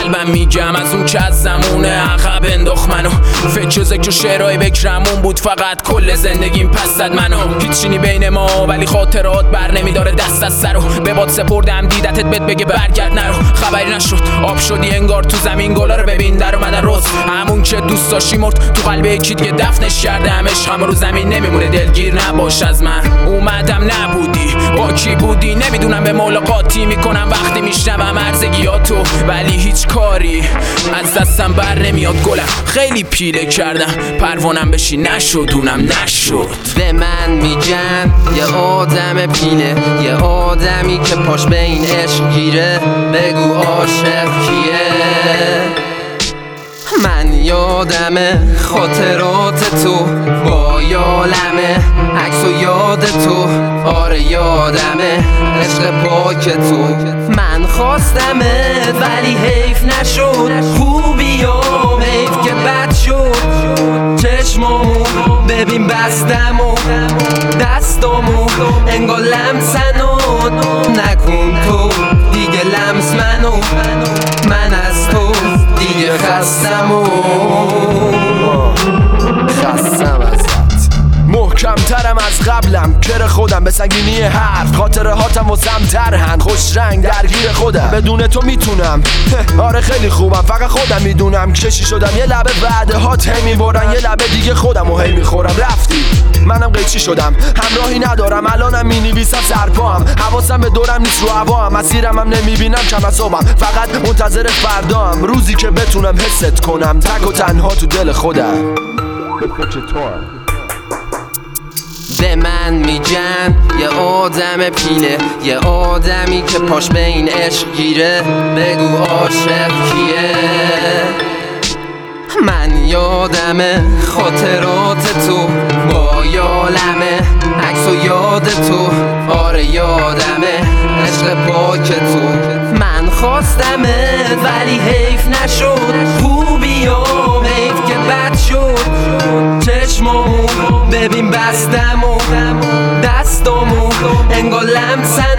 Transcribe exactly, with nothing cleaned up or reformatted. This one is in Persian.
قلبم میگم از اون که از زمونه عقب انداخت منو. فکر و ذکر و شعرهای بکرمون بود فقط کل زندگیم پس زد منو. هیچینی بین ما ولی خاطرات بر نمیداره دست از سرو. به باد سپردم دیدتت بهت بگه برگرد نرو. خبری نشد آب شدی انگار تو زمین گلا رو ببین در اومدن روز. همون که دوست داشتی مرد تو قلب یکی دیگه دفنش کردمش. همه رو زمین نمیمونه دلگیر نباش از من. اومدم نبودی با کی بودی نمیدونم به ملاقاتی میکنم وقتی میشنوم عرضگیاتو ولی هیچ کاری از دستم بر نمیاد گلم. خیلی پیله کردم پروانم بشی نشد اونم نشد. به من میگن یه آدم پیله یه آدمی که پاش به این عشق گیره. بگو عاشق کیه؟ من یادم خاطرات تو با یالمه عکس و یاد تو. آره یادمه عشق پاک تو. من خواستمت ولی حیف نشد. خوبیام حیف که بد شد. چشمامو ببین بستمو دستامو انگار لمسنو. نکن تو دیگه لمس منو. من از تو دیگه خستمو خستم ازت. محکمترم از قبلم کر خودم به سنگینی حرف. خاطره هاتم واسم ترهن خوش رنگ درگیر خودم. بدون تو میتونم آره خیلی خوبم فقط خودم میدونم. کشی شدم یه لبه وعده هات هی میبرن یه لبه دیگه خودم و هی میخورم. رفتی منم قیچی شدم همراهی ندارم الانم مینویسم سرپام. حواسم به دورم نیست رو هوام. مسیرم هم نمیبینم کم از صبحم فقط منتظر فردام. روزی که بتونم حست کنم تک و تنها تو دل خودم. به من میگن یه آدم پیله یه آدمی که پاش به این عشق گیره. بگو عاشق کیه؟ من یادم خاطرات تو با یالمه عکس و یاد تو. آره یادمه عشق پاک تو. من خواستمت ولی حیف نشد. خوبیام حیف که بد شد. چشمامو ببین بستمو دستامو انگار لمسن